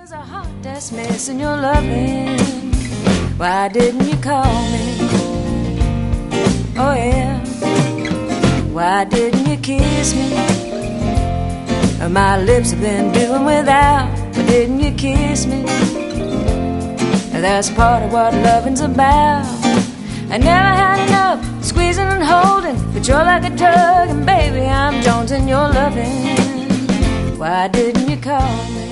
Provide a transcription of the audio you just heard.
There's a heart that's missing your loving. Why didn't you call me? Oh yeah. Why didn't you kiss me? My lips have been doing without. Why didn't you kiss me? That's part of what loving's about. I never had enough squeezing and holding, but you're like a drug, and baby, I'm jonesing your loving. Why didn't you call me?